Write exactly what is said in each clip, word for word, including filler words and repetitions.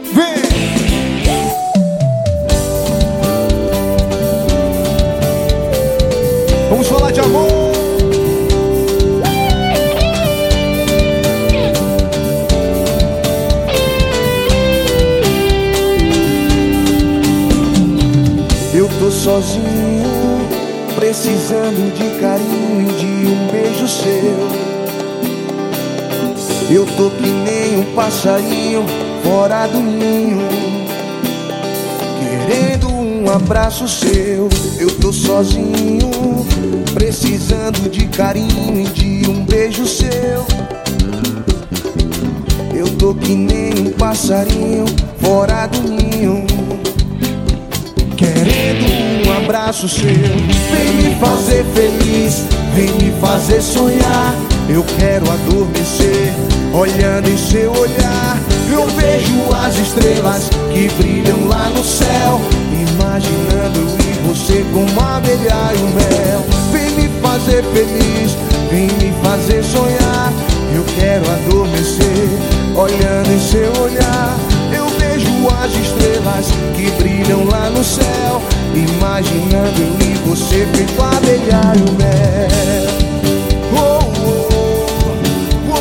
Vamos falar de amor. Eu tô sozinho, precisando de carinho e de um beijo seu. Eu tô que nem um passarinho fora do ninho, querendo um abraço seu. Eu tô sozinho, precisando de carinho e de um beijo seu. Eu tô que nem um passarinho fora do ninho, querendo um abraço seu. Vem me fazer feliz, vem me fazer sonhar. Eu quero adormecer olhando em seu olhar. Eu vejo as estrelas que brilham lá no céu, imaginando eu e você como a abelha e o mel. Vem me fazer feliz, vem me fazer sonhar. Eu quero adormecer olhando em seu olhar. Eu vejo as estrelas que brilham lá no céu, imaginando eu e você feito a abelha e o mel. Oh, oh,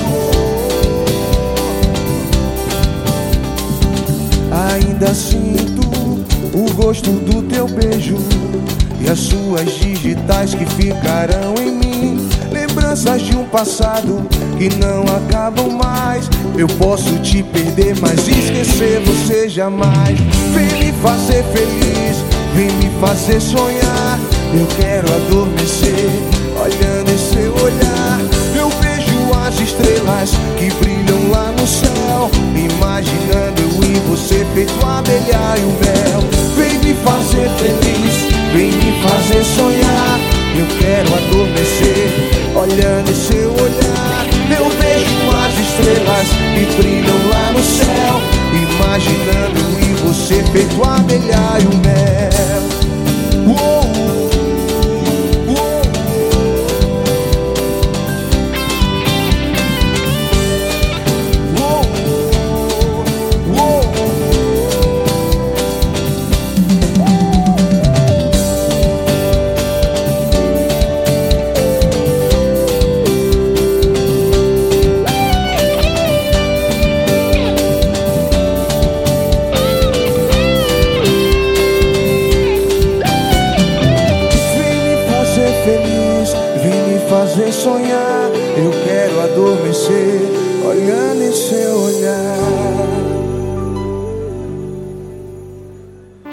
oh, oh. Ainda sinto o gosto do teu beijo e as suas digitais que ficarão em mim, lembranças de um passado que não acabam mais. Eu posso te perder, mas esquecer você jamais. Vem me fazer feliz, vem me fazer sonhar. Eu quero adormecer olhando em seu olhar. Eu vejo as estrelas que brilham lá no céu, imaginando eu e você feito a abelha e o mel. Vem me fazer feliz, vem me fazer sonhar. Eu quero adormecer olhando em seu olhar. Eu vejo as estrelas que brilham lá no céu, imaginando eu e você feito a abelha e o